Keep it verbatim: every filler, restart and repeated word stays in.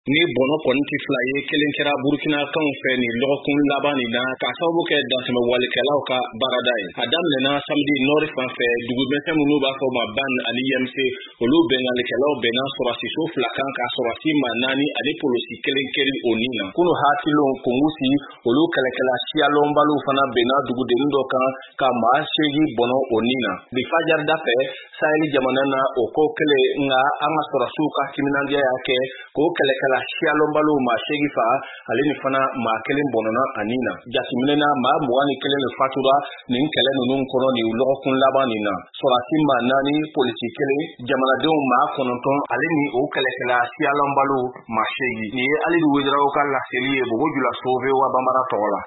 Ni bono konti flaye kelen kera Burkina kan fe ni lokun labani na ka sabu ke dasma walikelaw ka baradai adam na samedi nord fan fe dugu besen munu ba fo ma ban ali yemse olu bengal kelaw bena sorasi so flakan ka sorasi manani ali polosi kelen keri onina kunu hatilo kongusi olu kelekela sialon balu fana bena dugu de ndo kan ka ma shegi bono onina bi fajar da fe sayli jamana na oko kele nga anga sorasu ka kiminandia yake ko kelekela la sialon balu ma shegi fa ale ni fana ma kelen bonona anina jasimina ma muwani kelen fatura nin kelen nun kono ni lokun labani na sorati ma nani politique kelen jamana de ma kononton ale ni o kelekela sialon balu ma shegi ni ali wedra o kala selie bogo jula sove wa bamara tola